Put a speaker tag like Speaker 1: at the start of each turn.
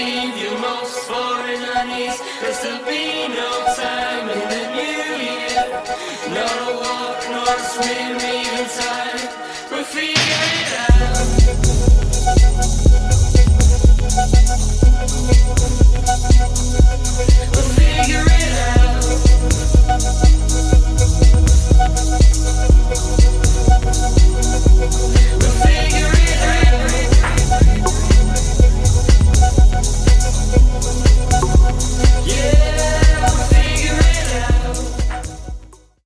Speaker 1: leave you most foreign unease. There's to be no time in the new year. No walk nor swimming.